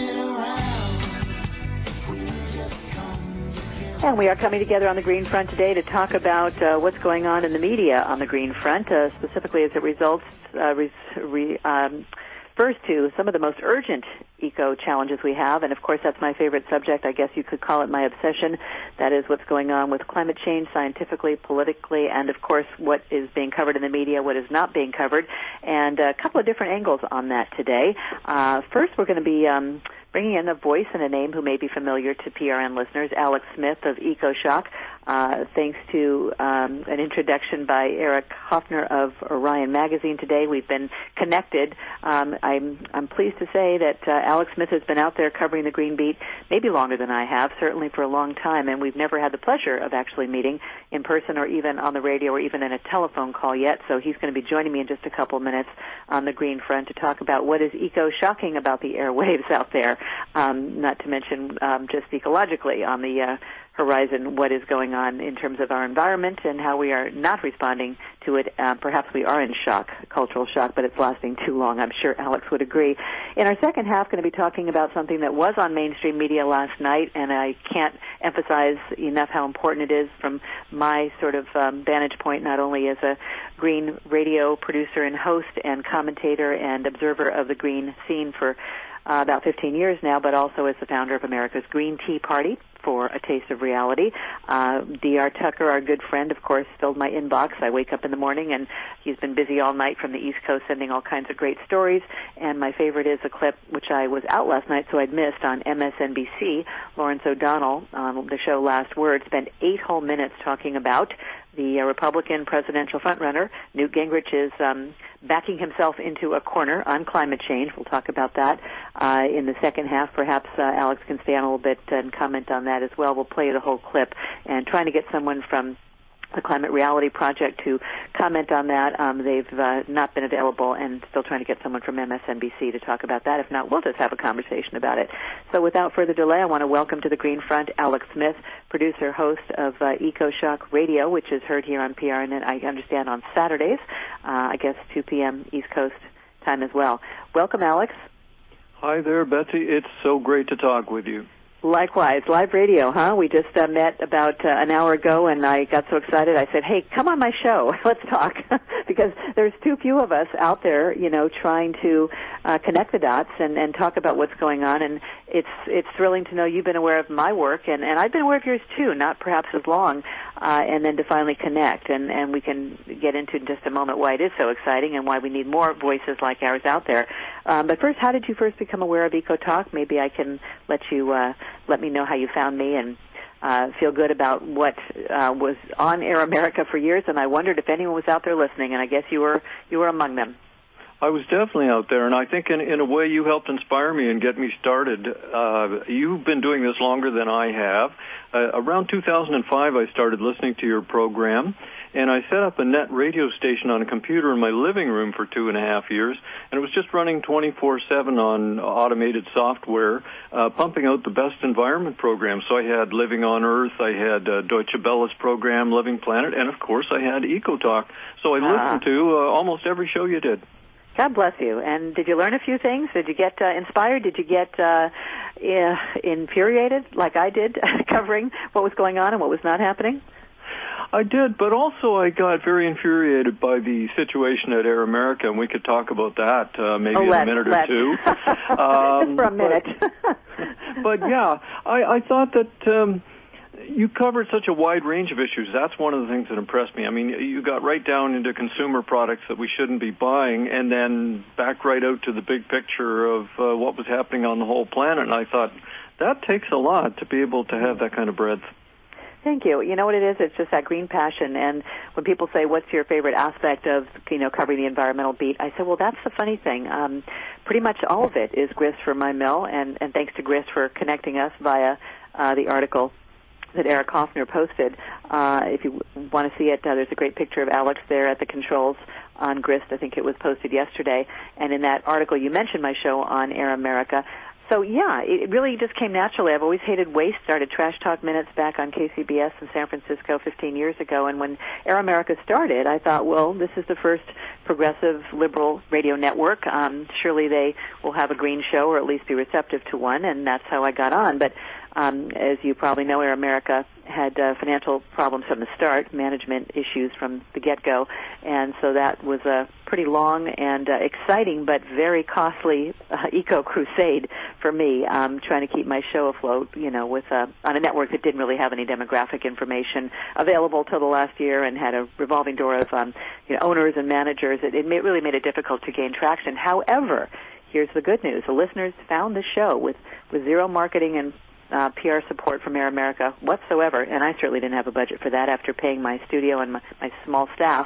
And we are coming together on the Green Front today to talk about what's going on in the media on the Green Front, specifically as it refers to some of the most urgent eco challenges we have. And, of course, that's my favorite subject. I guess you could call it my obsession. That is what's going on with climate change scientifically, politically, and, of course, what is being covered in the media, what is not being covered, and a couple of different angles on that today. First, we're going to be bringing in a voice and a name who may be familiar to PRN listeners, Alex Smith of EcoShock. Thanks to an introduction by Eric Hoffner of Orion Magazine today, we've been connected. I'm pleased to say that Alex Smith has been out there covering the Green Beat maybe longer than I have, certainly for a long time, and we've never had the pleasure of actually meeting in person or even on the radio or even in a telephone call yet. So he's going to be joining me in just a couple of minutes on the Green Front to talk about what is eco-shocking about the airwaves out there, not to mention just ecologically on the horizon, what is going on in terms of our environment and how we are not responding to it. Perhaps we are in shock, cultural shock, but it's lasting too long. I'm sure Alex would agree. In our second half, going to be talking about something that was on mainstream media last night, and I can't emphasize enough how important it is from my sort of vantage point, not only as a green radio producer and host and commentator and observer of the green scene for about 15 years now, but also as the founder of America's Green Tea Party for A Taste of Reality. D.R. Tucker, our good friend, of course, filled my inbox. I wake up in the morning, and he's been busy all night from the East Coast sending all kinds of great stories. And my favorite is a clip, which I was out last night, so I'd missed, on MSNBC. Lawrence O'Donnell, on the show Last Word, spent 8 whole minutes talking about the Republican presidential frontrunner. Newt Gingrich is backing himself into a corner on climate change. We'll talk about that in the second half. Perhaps Alex can stay on a little bit and comment on that as well. We'll play the whole clip, and trying to get someone from the Climate Reality Project to comment on that. They've not been available, and still trying to get someone from MSNBC to talk about that. If not, we'll just have a conversation about it. So without further delay, I want to welcome to the Green Front Alex Smith, producer, host of EcoShock Radio, which is heard here on PRN, I understand, on Saturdays, I guess 2 p.m. East Coast time as well. Welcome, Alex. Hi there, Betsy. It's so great to talk with you. Likewise. Live radio, huh? We just met about an hour ago, and I got so excited. I said, hey, come on my show. Let's talk. Because there's too few of us out there, you know, trying to connect the dots and talk about what's going on. And it's thrilling to know you've been aware of my work, and I've been aware of yours too, not perhaps as long, and then to finally connect. And we can get into in just a moment why it is so exciting and why we need more voices like ours out there. But first, how did you first become aware of EcoTalk? Maybe I can let you let me know how you found me and feel good about what was on Air America for years. And I wondered if anyone was out there listening, and I guess you were among them. I was definitely out there, and I think in a way you helped inspire me and get me started. You've been doing this longer than I have. Around 2005, I started listening to your program, and I set up a net radio station on a computer in my living room for 2.5 years, and it was just running 24/7 on automated software, pumping out the best environment programs. So I had Living on Earth, I had Deutsche Welle's program, Living Planet, and of course I had EcoTalk. So I listened to almost every show you did. God bless you. And did you learn a few things? Did you get inspired? Did you get infuriated like I did covering what was going on and what was not happening? I did, but also I got very infuriated by the situation at Air America, and we could talk about that maybe in a minute or two. Just for a minute. But yeah, I thought that you covered such a wide range of issues. That's one of the things that impressed me. I mean, you got right down into consumer products that we shouldn't be buying, and then back right out to the big picture of what was happening on the whole planet. And I thought, that takes a lot to be able to have that kind of breadth. Thank you. You know what it is? It's just that green passion. And when people say, what's your favorite aspect of, covering the environmental beat, I say, well, that's the funny thing. Pretty much all of it is Grist for my mill, and thanks to Grist for connecting us via the article that Eric Hoffner posted. If you want to see it, there's a great picture of Alex there at the controls on Grist. I think it was posted yesterday. And in that article, you mentioned my show on Air America. So, yeah, it really just came naturally. I've always hated waste. Started Trash Talk Minutes back on KCBS in San Francisco 15 years ago. And when Air America started, I thought, well, this is the first progressive liberal radio network. Surely they will have a green show or at least be receptive to one, and that's how I got on. But as you probably know, Air America had financial problems from the start, management issues from the get-go, and so that was a pretty long and exciting but very costly eco-crusade for me, trying to keep my show afloat, with on a network that didn't really have any demographic information available till the last year and had a revolving door of owners and managers. It really made it difficult to gain traction. However, here's the good news. The listeners found the show with zero marketing and PR support from Air America whatsoever, and I certainly didn't have a budget for that after paying my studio and my small staff.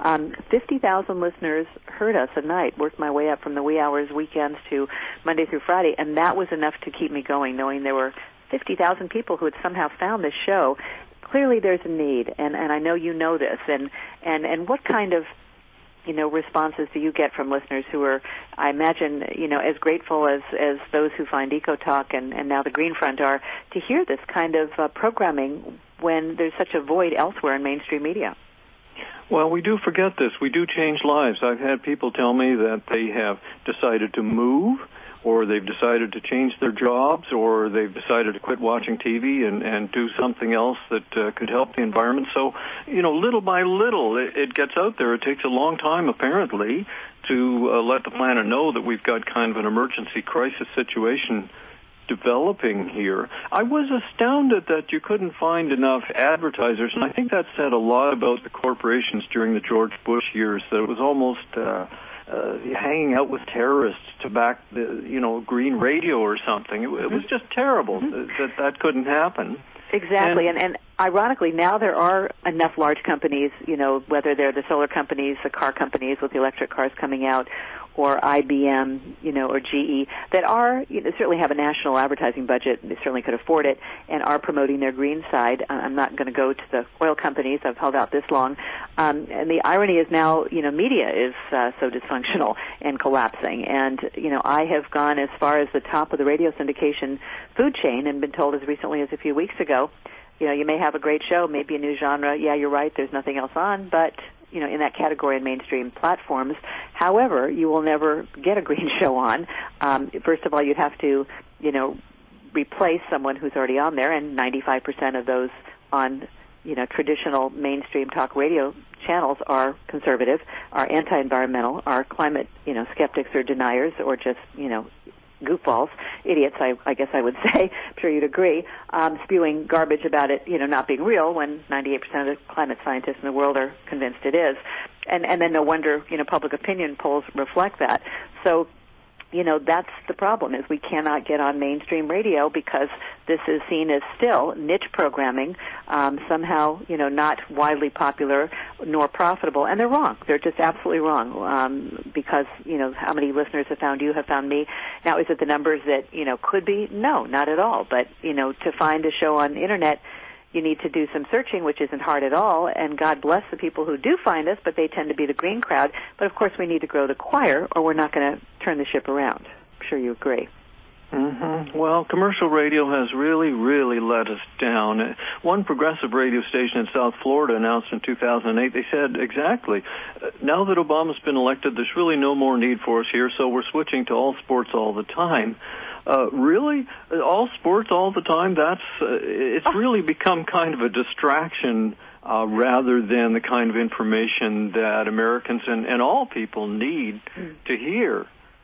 50,000 listeners heard us a night, worked my way up from the wee hours, weekends to Monday through Friday, and that was enough to keep me going, knowing there were 50,000 people who had somehow found this show. Clearly there's a need, and I know you know this, and what kind of responses do you get from listeners who are, I imagine, as grateful as those who find EcoTalk and now the Green Front are to hear this kind of programming when there's such a void elsewhere in mainstream media? Well, we do forget this. We do change lives. I've had people tell me that they have decided to move, or they've decided to change their jobs, or they've decided to quit watching TV and do something else that could help the environment. So, little by little, it gets out there. It takes a long time, apparently, to let the planet know that we've got kind of an emergency crisis situation developing here. I was astounded that you couldn't find enough advertisers, and I think that said a lot about the corporations during the George Bush years, that it was almost hanging out with terrorists to back the, green radio or something. It was just terrible that couldn't happen. Exactly, and ironically, now there are enough large companies, whether they're the solar companies, the car companies with the electric cars coming out, or IBM, or GE, that are, certainly have a national advertising budget, they certainly could afford it, and are promoting their green side. I'm not going to go to the oil companies. I've held out this long. And the irony is now, media is so dysfunctional and collapsing. And, I have gone as far as the top of the radio syndication food chain and been told as recently as a few weeks ago, you may have a great show, maybe a new genre. Yeah, you're right, there's nothing else on, but in that category in mainstream platforms. However, you will never get a green show on. First of all, you'd have to, replace someone who's already on there, and 95% of those on, traditional mainstream talk radio channels are conservative, are anti-environmental, are climate, skeptics or deniers, or just, goofballs, idiots, I guess I would say. I'm sure you'd agree, spewing garbage about it, not being real when 98% of the climate scientists in the world are convinced it is. And then no wonder, public opinion polls reflect that. So, that's the problem, is we cannot get on mainstream radio because this is seen as still niche programming, somehow, not widely popular nor profitable. And they're wrong. They're just absolutely wrong, because, how many listeners have found you, have found me. Now, is it the numbers that, could be? No, not at all. But, to find a show on the Internet, you need to do some searching, which isn't hard at all, and God bless the people who do find us, but they tend to be the green crowd. But, of course, we need to grow the choir, or we're not going to turn the ship around. I'm sure you agree. Mm-hmm. Well, commercial radio has really, really let us down. One progressive radio station in South Florida announced in 2008, they said, exactly, now that Obama's been elected, there's really no more need for us here, so we're switching to all sports all the time. Really? All sports all the time? It's really become kind of a distraction rather than the kind of information that Americans and all people need to hear.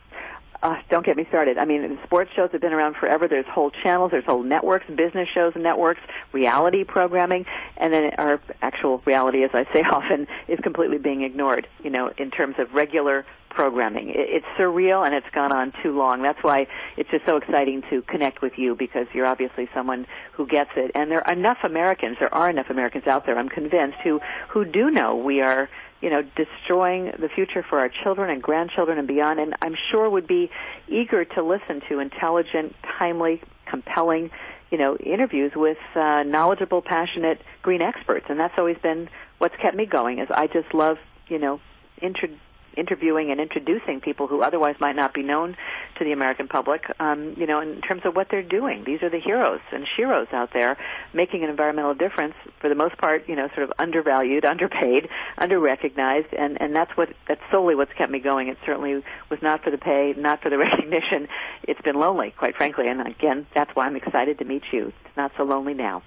Don't get me started. I mean, sports shows have been around forever. There's whole channels, there's whole networks, business shows and networks, reality programming, and then our actual reality, as I say often, is completely being ignored, in terms of regular programming. It's surreal, and it's gone on too long. That's why it's just so exciting to connect with you, because you're obviously someone who gets it. And there are enough Americans out there, I'm convinced, who do know we are, destroying the future for our children and grandchildren and beyond, and I'm sure would be eager to listen to intelligent, timely, compelling, interviews with knowledgeable, passionate green experts. And that's always been what's kept me going, is I just love, interviewing and introducing people who otherwise might not be known to the American public, in terms of what they're doing. These are the heroes and sheroes out there making an environmental difference, for the most part, sort of undervalued, underpaid, underrecognized, and that's solely what's kept me going. It certainly was not for the pay, not for the recognition. It's been lonely, quite frankly, and again, that's why I'm excited to meet you. It's not so lonely now.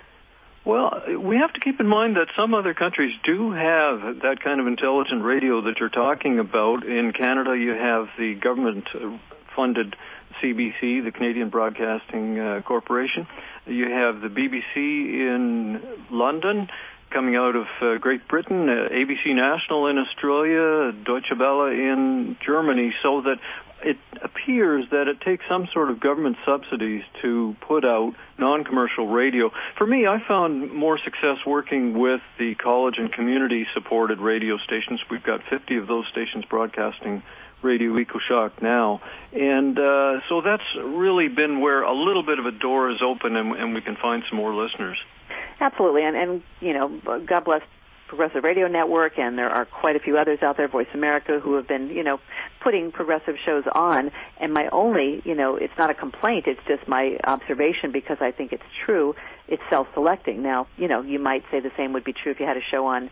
Well, we have to keep in mind that some other countries do have that kind of intelligent radio that you're talking about. In Canada, you have the government-funded CBC, the Canadian Broadcasting Corporation. You have the BBC in London, coming out of Great Britain, ABC National in Australia, Deutsche Welle in Germany, so that it appears that it takes some sort of government subsidies to put out non-commercial radio. For me, I found more success working with the college and community-supported radio stations. We've got 50 of those stations broadcasting Radio EcoShock now. And so that's really been where a little bit of a door is open and we can find some more listeners. Absolutely. And God bless Progressive Radio Network, and there are quite a few others out there, Voice America, who have been, putting progressive shows on. And my only, it's not a complaint, it's just my observation, because I think it's true, it's self-selecting. Now, you might say the same would be true if you had a show on,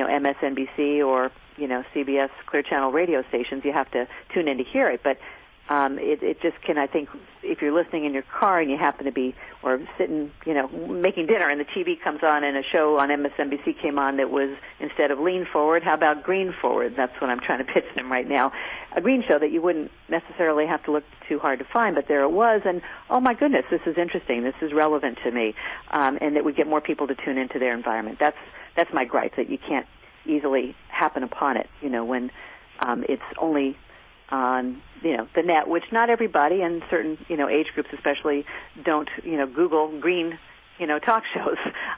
MSNBC or, CBS Clear Channel radio stations. You have to tune in to hear it. But it just can, I think, if you're listening in your car and you happen to be, or sitting, making dinner and the TV comes on and a show on MSNBC came on that was, instead of lean forward, how about green forward? That's what I'm trying to pitch them right now. A green show that you wouldn't necessarily have to look too hard to find, but there it was, and oh my goodness, this is interesting, this is relevant to me, and that we get more people to tune into their environment. That's my gripe, that you can't easily happen upon it, when it's only on, the net, which not everybody, and certain, age groups especially, don't, Google green, talk shows.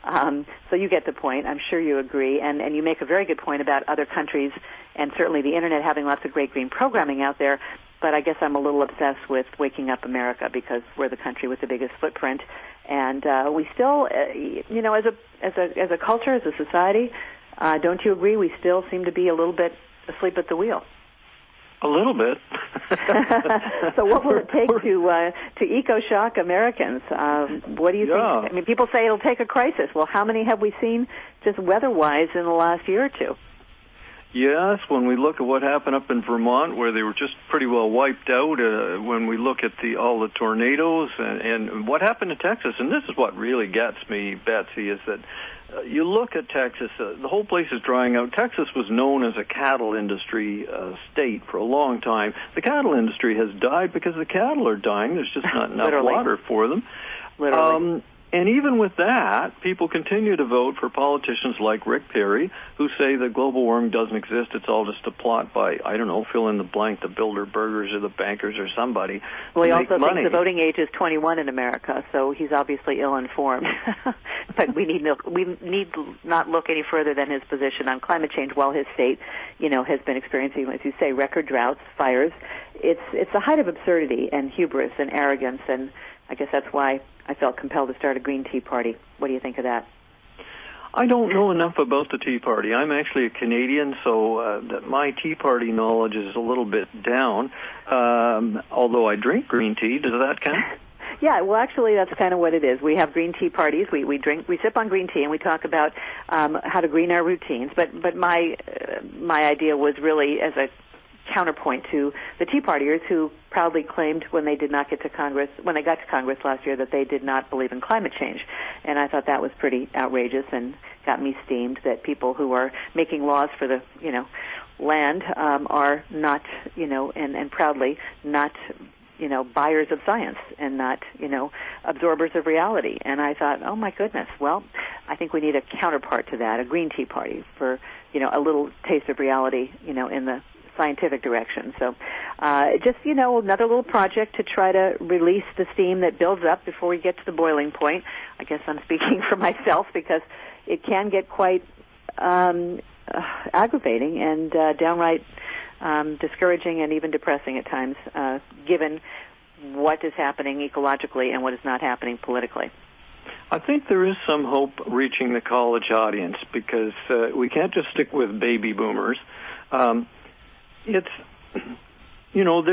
So you get the point. I'm sure you agree. And you make a very good point about other countries and certainly the Internet having lots of great green programming out there. But I guess I'm a little obsessed with Waking Up America, because we're the country with the biggest footprint. And we still, as a culture, as a society, don't you agree, we still seem to be a little bit asleep at the wheel? A little bit. So what will it take to eco-shock Americans? What do you think? I mean, people say it'll take a crisis. Well, how many have we seen just weather-wise in the last year or two? Yes, when we look at what happened up in Vermont, where they were just pretty well wiped out, when we look at all the tornadoes and what happened to Texas, and this is what really gets me, Betsy, is that you look at Texas, the whole place is drying out. Texas was known as a cattle industry state for a long time. The cattle industry has died because the cattle are dying. There's just not enough water for them. Literally. And even with that, people continue to vote for politicians like Rick Perry, who say that global warming doesn't exist. It's all just a plot by, I don't know, fill in the blank, the Bilderbergers or the bankers or somebody. Well, he also thinks the voting age is 21 in America, so he's obviously ill-informed. But we need not look any further than his position on climate change, while his state, has been experiencing, as you say, record droughts, fires. It's the height of absurdity and hubris and arrogance, and I guess that's why I felt compelled to start a Green Tea Party. What do you think of that? I don't know enough about the Tea Party. I'm actually a Canadian, so my Tea Party knowledge is a little bit down, although I drink green tea. Does that count? Yeah, well, actually, that's kind of what it is. We have green tea parties. We sip on green tea, and we talk about how to green our routines. But my idea was really as a counterpoint to the Tea Partiers, who proudly claimed when they got to Congress last year, that they did not believe in climate change. And I thought that was pretty outrageous and got me steamed, that people who are making laws for the, land are not, and proudly not, buyers of science and not, absorbers of reality. And I thought, oh my goodness, well, I think we need a counterpart to that, a Green Tea Party for, a little taste of reality, in the scientific direction. So just, another little project to try to release the steam that builds up before we get to the boiling point. I guess I'm speaking for myself, because it can get quite aggravating and downright discouraging and even depressing at times, given what is happening ecologically and what is not happening politically. I think there is some hope reaching the college audience, because we can't just stick with baby boomers. It's,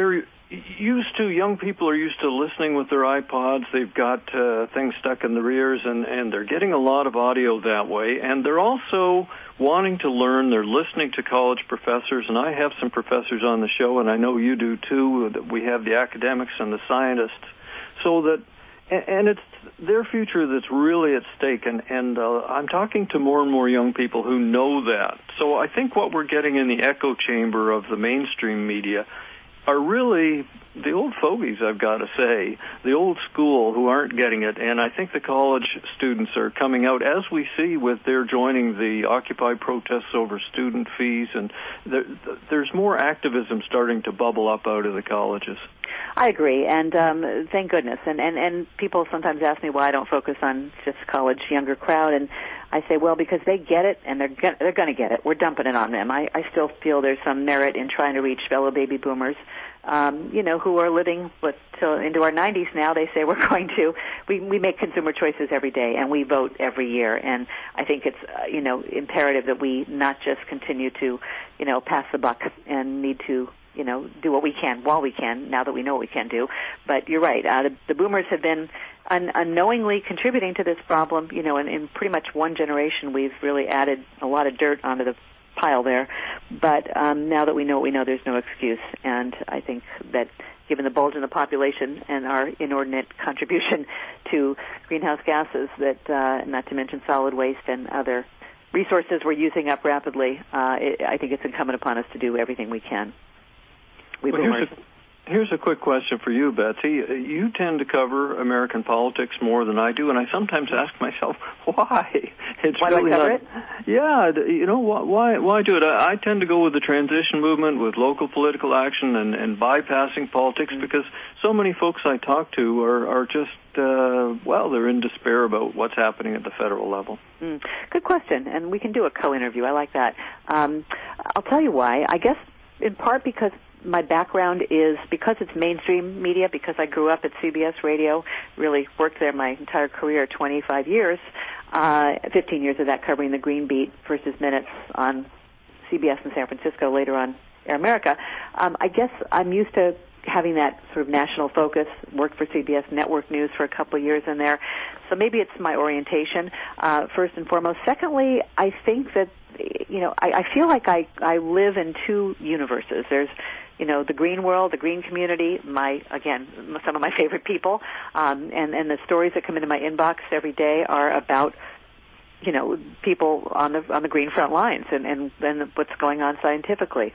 young people are used to listening with their iPods. They've got things stuck in their ears, and they're getting a lot of audio that way. And they're also wanting to learn. They're listening to college professors, and I have some professors on the show, and I know you do too. That we have the academics and the scientists, so that, and it's their future that's really at stake. And I'm talking to more and more young people who know that. So I think what we're getting in the echo chamber of the mainstream media are really the old fogies, I've got to say, the old school who aren't getting it. And I think the college students are coming out, as we see with their joining the Occupy protests over student fees, and there's more activism starting to bubble up out of the colleges. I agree, and thank goodness. And people sometimes ask me why I don't focus on just college younger crowd, and I say, well, because they get it, and they're going to get it. We're dumping it on them. I still feel there's some merit in trying to reach fellow baby boomers, who are living till into our 90s now. They say we're going to. We make consumer choices every day, and we vote every year. And I think it's imperative that we not just continue to pass the buck and need to do what we can while we can, now that we know what we can do. But you're right. The boomers have been unknowingly contributing to this problem. In pretty much one generation, we've really added a lot of dirt onto the pile there. But now that we know what we know, there's no excuse. And I think that given the bulge in the population and our inordinate contribution to greenhouse gases, that not to mention solid waste and other resources we're using up rapidly, I think it's incumbent upon us to do everything we can. Here's a quick question for you, Betsy. You tend to cover American politics more than I do, and I sometimes ask myself, why? Why do I cover it? Yeah, why do it? I tend to go with the transition movement, with local political action, and bypassing politics, because so many folks I talk to are just, they're in despair about what's happening at the federal level. Good question, and we can do a co-interview. I like that. I'll tell you why. I guess in part because my background is, because it's mainstream media, because I grew up at CBS Radio, really worked there my entire career, 25 years, 15 years of that covering the Green Beat versus Minutes on CBS in San Francisco, later on Air America. I guess I'm used to having that sort of national focus, worked for CBS Network News for a couple of years in there. So maybe it's my orientation, first and foremost. Secondly, I think that, I feel like I live in two universes. There's the green world, the green community, some of my favorite people, and the stories that come into my inbox every day are about, people on the green front lines and what's going on scientifically.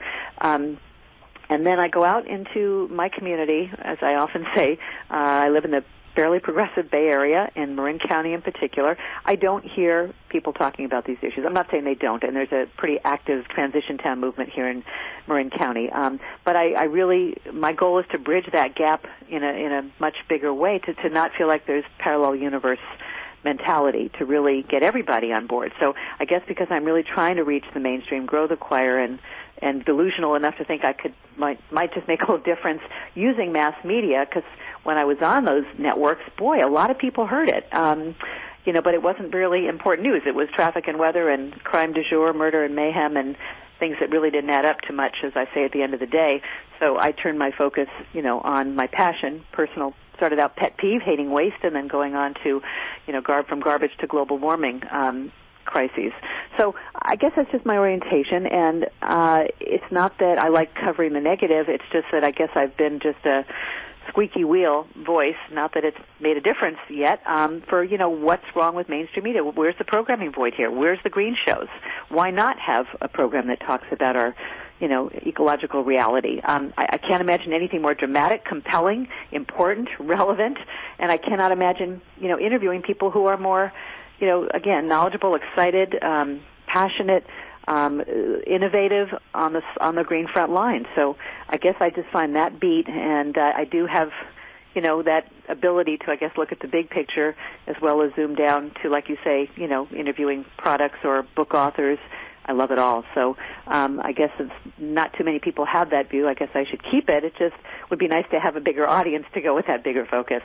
And then I go out into my community, as I often say. I live in the fairly progressive Bay Area, in Marin County in particular. I don't hear people talking about these issues. I'm not saying they don't, and there's a pretty active transition town movement here in Marin County. But I really, my goal is to bridge that gap in a much bigger way, to not feel like there's parallel universe mentality, to really get everybody on board. So I guess because I'm really trying to reach the mainstream, grow the choir, and delusional enough to think I might just make a little difference using mass media, because when I was on those networks, boy, a lot of people heard it. But it wasn't really important news. It was traffic and weather and crime du jour, murder and mayhem, and things that really didn't add up to much, as I say at the end of the day. So I turned my focus, on my passion, personal. Started out pet peeve, hating waste, and then going on to, from garbage to global warming crises. So I guess that's just my orientation, and it's not that I like covering the negative. It's just that I guess I've been just a squeaky wheel voice, not that it's made a difference yet, for, what's wrong with mainstream media. Where's the programming void here? Where's the green shows? Why not have a program that talks about our ecological reality? I can't imagine anything more dramatic, compelling, important, relevant, and I cannot imagine, interviewing people who are more, again, knowledgeable, excited, passionate, innovative on the green front line. So I guess I just find that beat, and I do have, that ability to, I guess, look at the big picture as well as zoom down to, like you say, interviewing products or book authors. I love it all. So I guess it's not too many people have that view. I guess I should keep it. It just would be nice to have a bigger audience to go with that bigger focus.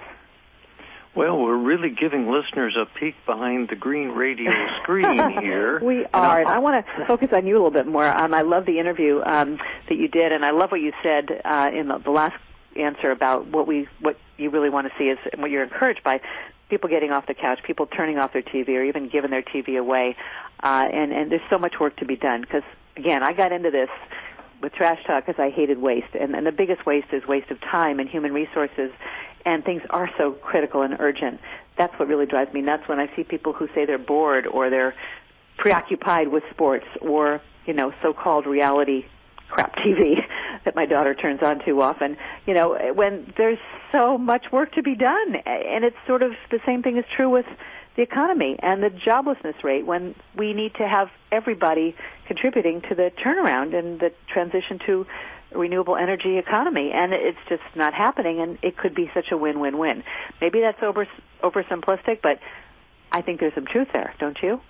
Well, we're really giving listeners a peek behind the green radio screen here. We are. And I want to focus on you a little bit more. I love the interview that you did, and I love what you said in the last answer about what you really want to see is, and what you're encouraged by, people getting off the couch, people turning off their TV or even giving their TV away. And there's so much work to be done because, again, I got into this with Trash Talk because I hated waste. And the biggest waste is waste of time and human resources, and things are so critical and urgent. That's what really drives me nuts when I see people who say they're bored or they're preoccupied with sports or, so-called reality crap TV that my daughter turns on too often, when there's so much work to be done. And it's sort of the same thing is true with the economy and the joblessness rate, when we need to have everybody contributing to the turnaround and the transition to a renewable energy economy. And it's just not happening, and it could be such a win-win-win. Maybe that's oversimplistic, but I think there's some truth there, don't you?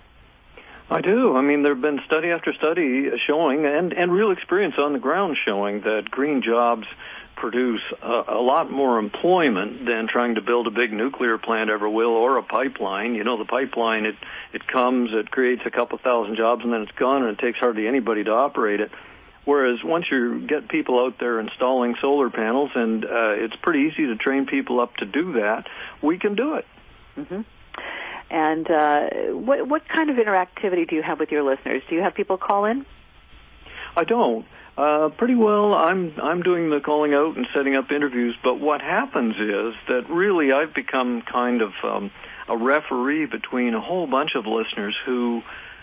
I do. I mean, there have been study after study showing, and real experience on the ground showing, that green jobs produce a lot more employment than trying to build a big nuclear plant ever will, or a pipeline. The pipeline, it comes, it creates a couple thousand jobs, and then it's gone, and it takes hardly anybody to operate it. Whereas once you get people out there installing solar panels, and it's pretty easy to train people up to do that, we can do it. Mm-hmm. And what kind of interactivity do you have with your listeners? Do you have people call in? I don't. Pretty well, I'm doing the calling out and setting up interviews, but what happens is that really I've become kind of a referee between a whole bunch of listeners who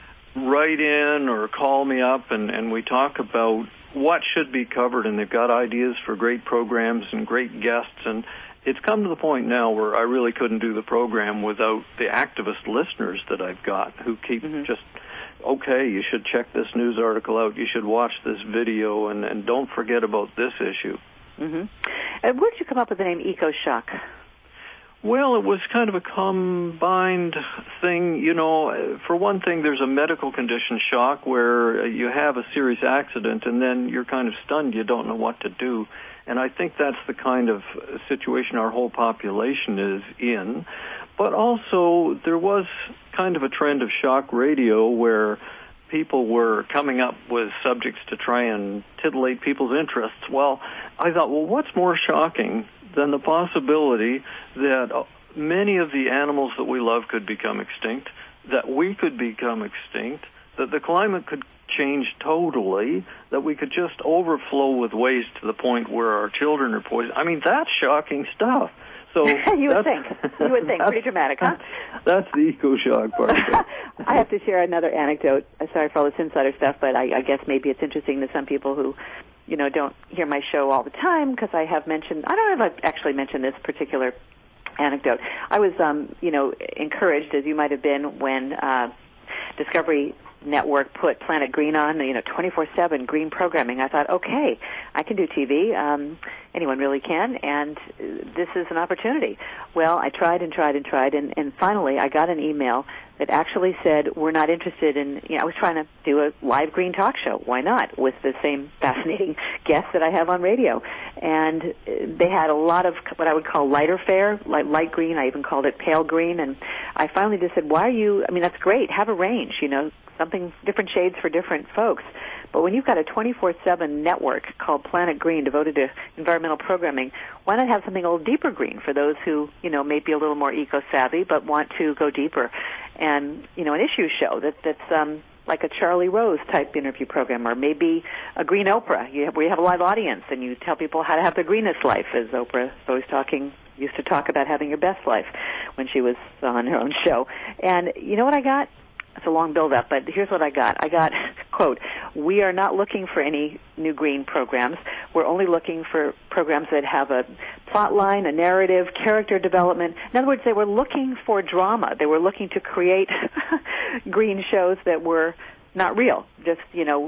write in or call me up, and we talk about what should be covered, and they've got ideas for great programs and great guests, and it's come to the point now where I really couldn't do the program without the activist listeners that I've got who keep just, okay, you should check this news article out, you should watch this video, and don't forget about this issue. Mm-hmm. And where did you come up with the name EcoShock? Well, it was kind of a combined thing. For one thing, there's a medical condition, shock, where you have a serious accident and then you're kind of stunned. You don't know what to do. And I think that's the kind of situation our whole population is in. But also, there was kind of a trend of shock radio where people were coming up with subjects to try and titillate people's interests. Well, I thought, what's more shocking than the possibility that many of the animals that we love could become extinct, that we could become extinct, that the climate could change totally, that we could just overflow with waste to the point where our children are poisoned. I mean, that's shocking stuff. So you would think. Pretty dramatic, huh? That's the EcoShock part of it. I have to share another anecdote. Sorry for all this insider stuff, but I guess maybe it's interesting to some people who, don't hear my show all the time, because I don't know if I've actually mentioned this particular anecdote. I was, encouraged, as you might have been, when Discovery Network put Planet Green on, 24/7 green programming. I thought, okay, I can do TV. Anyone really can, and this is an opportunity. Well, I tried, and finally I got an email that actually said, we're not interested in, I was trying to do a live green talk show. Why not? With the same fascinating guests that I have on radio. And they had a lot of what I would call lighter fare, like light green. I even called it pale green. And I finally just said, that's great. Have a range, something, different shades for different folks. But when you've got a 24/7 network called Planet Green devoted to environmental programming, why not have something a little deeper green for those who, may be a little more eco-savvy but want to go deeper? And, an issue show that's like a Charlie Rose type interview program, or maybe a Green Oprah, where you have a live audience and you tell people how to have the greenest life, as Oprah used to talk about having your best life when she was on her own show. And you know what I got? It's a long build-up, but here's what I got. I got, quote, we are not looking for any new green programs. We're only looking for programs that have a plot line, a narrative, character development. In other words, they were looking for drama. They were looking to create green shows that were not real, just,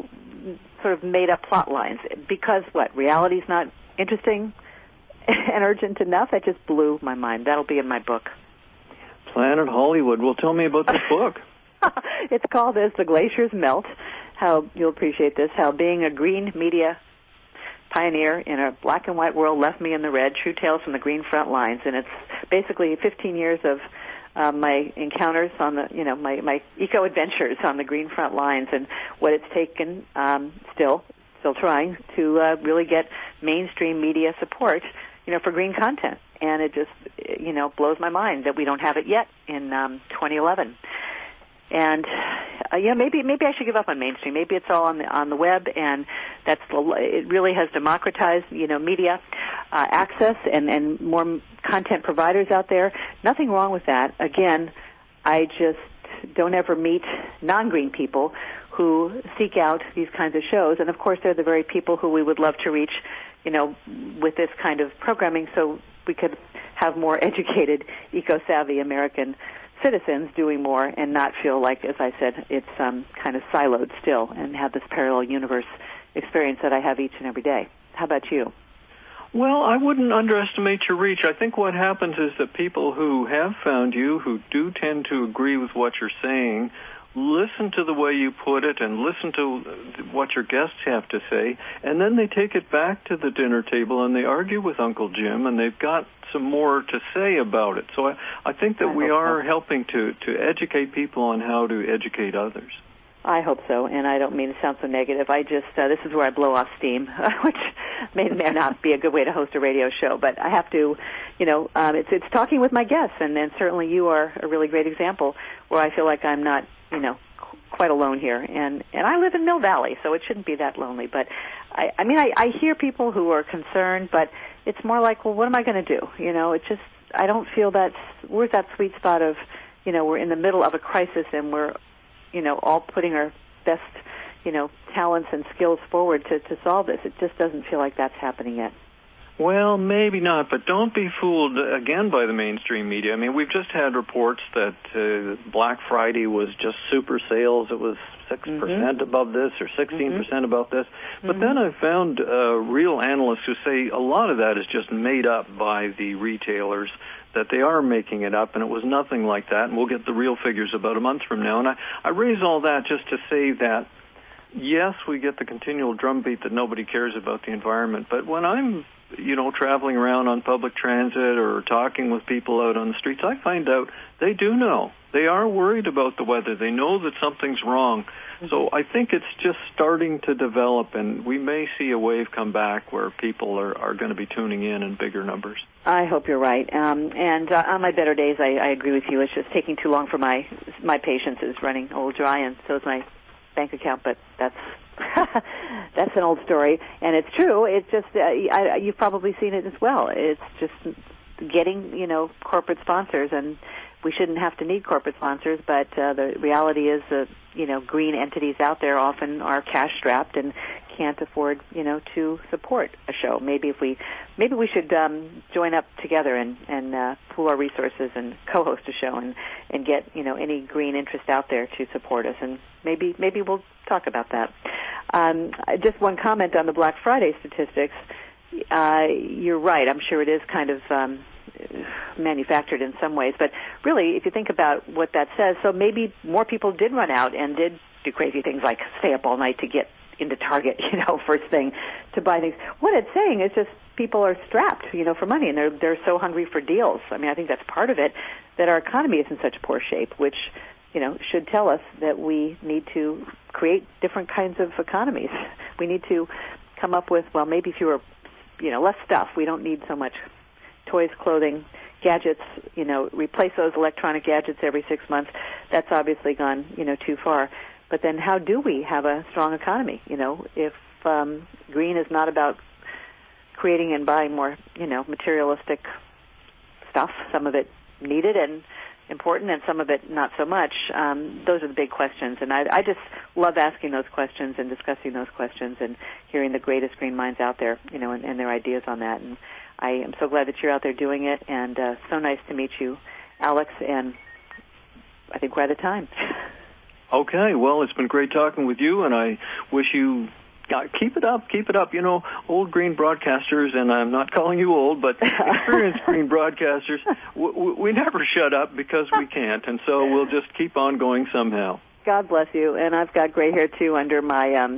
sort of made-up plot lines. Because what? Reality's not interesting and urgent enough? That just blew my mind. That'll be in my book. Planet Hollywood. Well, tell me about this book. It's called As the Glaciers Melt, how you'll appreciate this, how being a green media pioneer in a black and white world left me in the red, true tales from the green front lines. And it's basically 15 years of my encounters on the, my eco-adventures on the green front lines, and what it's taken still still trying to really get mainstream media support, for green content. And it just, blows my mind that we don't have it yet in 2011. And maybe I should give up on mainstream. Maybe it's all on the web, and it really has democratized media access and more content providers out there. Nothing wrong with that. Again, I just don't ever meet non-green people who seek out these kinds of shows, and of course they're the very people who we would love to reach, with this kind of programming, so we could have more educated, eco-savvy American citizens doing more and not feel like, as I said, it's kind of siloed still and have this parallel universe experience that I have each and every day. How about you? Well, I wouldn't underestimate your reach. I think what happens is that people who have found you, who do tend to agree with what you're saying, listen to the way you put it and listen to what your guests have to say, and then they take it back to the dinner table and they argue with Uncle Jim, and they've got some more to say about it. So I think that we are helping to educate people on how to educate others. I hope so, and I don't mean to sound so negative. I just, this is where I blow off steam, which may not be a good way to host a radio show, but I have to, it's talking with my guests, and certainly you are a really great example where I feel like I'm not, quite alone here. And I live in Mill Valley, so it shouldn't be that lonely. But, I hear people who are concerned, but it's more like, well, what am I going to do? It's just, I don't feel where's that sweet spot of, we're in the middle of a crisis and we're, all putting our best, talents and skills forward to solve this. It just doesn't feel like that's happening yet. Well, maybe not, but don't be fooled again by the mainstream media. I mean, we've just had reports that Black Friday was just super sales. It was 6% above this or 16% above this. But then I've found real analysts who say a lot of that is just made up by the retailers, that they are making it up, and it was nothing like that, and we'll get the real figures about a month from now. And I raise all that just to say that, yes, we get the continual drumbeat that nobody cares about the environment, but when I'm traveling around on public transit or talking with people out on the streets, I find out they do know. They are worried about the weather. They know that something's wrong. So I think it's just starting to develop, and we may see a wave come back where people are going to be tuning in bigger numbers. I hope you're right. And on my better days, I agree with you. It's just taking too long for my patience is running old dry, and so is my bank account, but that's that's an old story, and it's true. It's just you've probably seen it as well. It's just getting corporate sponsors, and we shouldn't have to need corporate sponsors, but the reality is that green entities out there often are cash strapped and can't afford to support a show. Maybe we should join up together and pool our resources and co-host a show and get any green interest out there to support us, and maybe we'll talk about that. Just one comment on the Black Friday statistics. You're right. I'm sure it is kind of manufactured in some ways, but really, if you think about what that says, so maybe more people did run out and did do crazy things like stay up all night to get into Target, first thing to buy things. What it's saying is just people are strapped, for money, and they're so hungry for deals. I mean, I think that's part of it, that our economy is in such poor shape, which should tell us that we need to create different kinds of economies. We need to come up with, maybe fewer, less stuff. We don't need so much toys, clothing, gadgets, replace those electronic gadgets every 6 months. That's obviously gone, too far. But then how do we have a strong economy? If green is not about creating and buying more, materialistic stuff, some of it needed and important and some of it not so much, those are the big questions. And I just love asking those questions and discussing those questions and hearing the greatest green minds out there, and their ideas on that. And I am so glad that you're out there doing it, and so nice to meet you, Alex, and I think we're out of time. Okay, well, it's been great talking with you, and I wish you keep it up. Old green broadcasters, and I'm not calling you old, but experienced green broadcasters, we never shut up because we can't, and so we'll just keep on going somehow. God bless you, and I've got gray hair, too, under my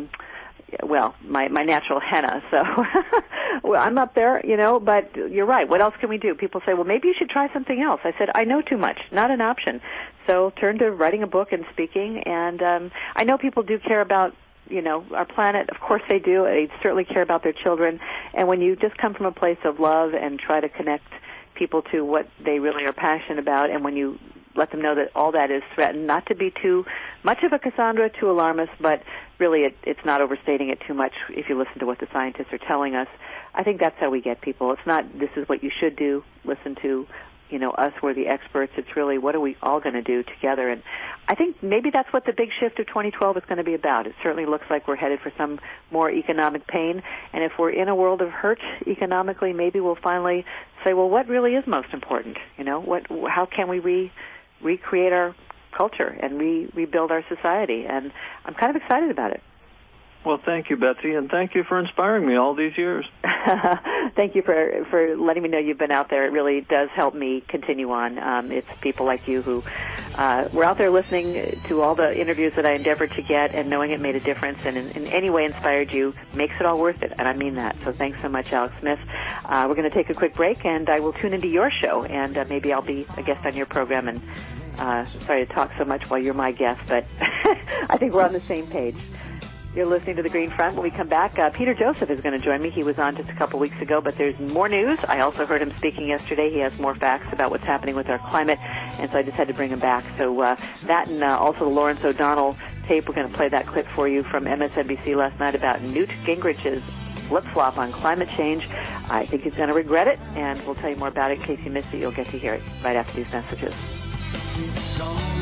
my natural henna, so I'm up there, but you're right. What else can we do? People say, well, maybe you should try something else. I said, I know too much, not an option. So turn to writing a book and speaking, and I know people do care about our planet? Of course they do. They certainly care about their children. And when you just come from a place of love and try to connect people to what they really are passionate about, and when you let them know that all that is threatened, not to be too much of a Cassandra, too alarmist, but really it's not overstating it too much if you listen to what the scientists are telling us. I think that's how we get people. It's not, this is what you should do, listen to, us, we're the experts. It's really, what are we all going to do together? And I think maybe that's what the big shift of 2012 is going to be about. It certainly looks like we're headed for some more economic pain. And if we're in a world of hurt economically, maybe we'll finally say, well, what really is most important? How can we recreate our culture and rebuild our society? And I'm kind of excited about it. Well, thank you, Betsy, and thank you for inspiring me all these years. Thank you for letting me know you've been out there. It really does help me continue on. It's people like you who were out there listening to all the interviews that I endeavored to get, and knowing it made a difference and in any way inspired you makes it all worth it, and I mean that. So thanks so much, Alex Smith. We're going to take a quick break, and I will tune into your show, and maybe I'll be a guest on your program. And sorry to talk so much while you're my guest, but I think we're on the same page. You're listening to The Green Front. When we come back, Peter Joseph is going to join me. He was on just a couple weeks ago, but there's more news. I also heard him speaking yesterday. He has more facts about what's happening with our climate, and so I just had to bring him back. So that and also the Lawrence O'Donnell tape, we're going to play that clip for you from MSNBC last night about Newt Gingrich's flip-flop on climate change. I think he's going to regret it, and we'll tell you more about it. In case you missed it, you'll get to hear it right after these messages.